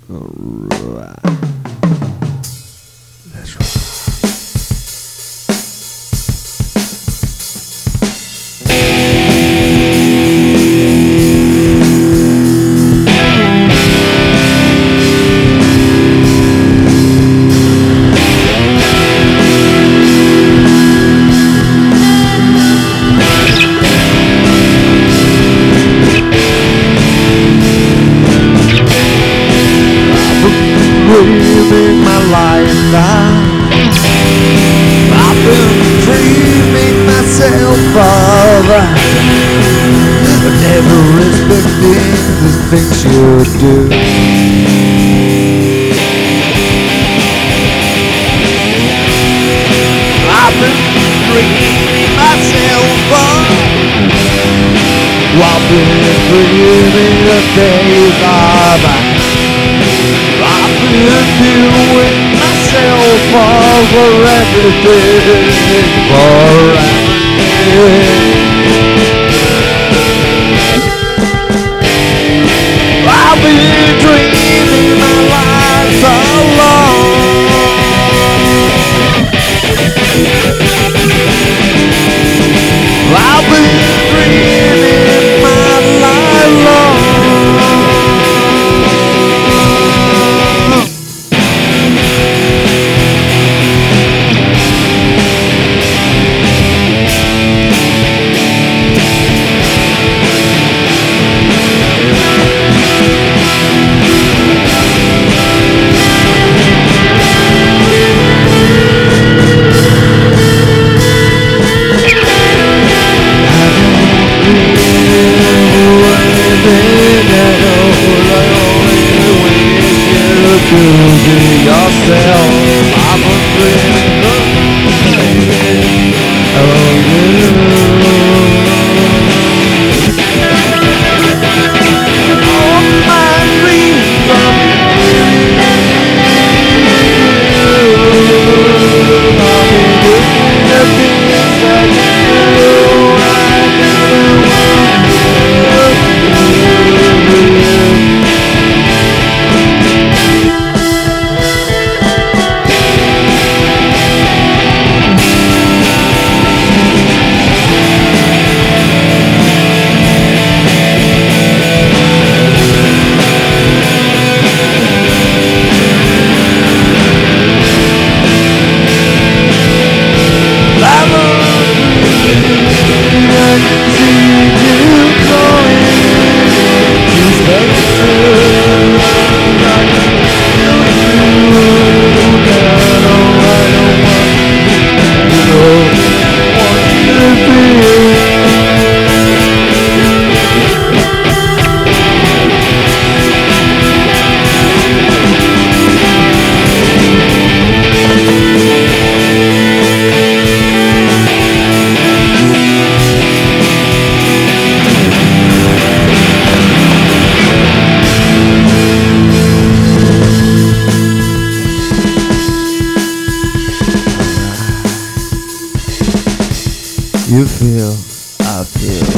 Alright. Let's rock. Dreaming my life out. I've been dreaming myself of never respecting the things you do. I've been dreaming myself of. I've been dreaming the days of. I've been doing myself over everything for I've been dreaming my life alone. I've been dreaming my life long. Yourself, I'm a dreaming of you. All my dreams of you. I'll be doing the things that you do. I never want you feel, I feel,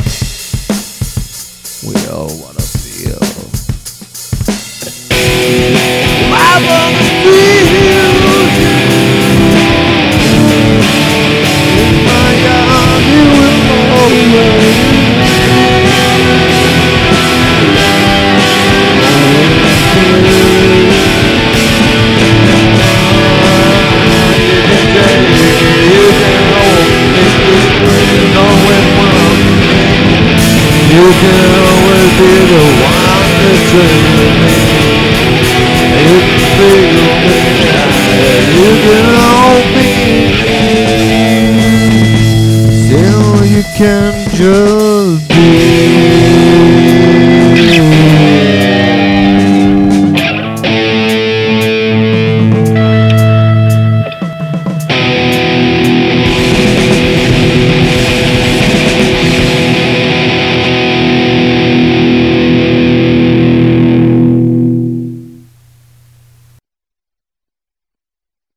we all wanna feel. I wanna feel you. In my arms you will always. You can always be the one to dream me. You can feel me. You can hold me. Still you can just be.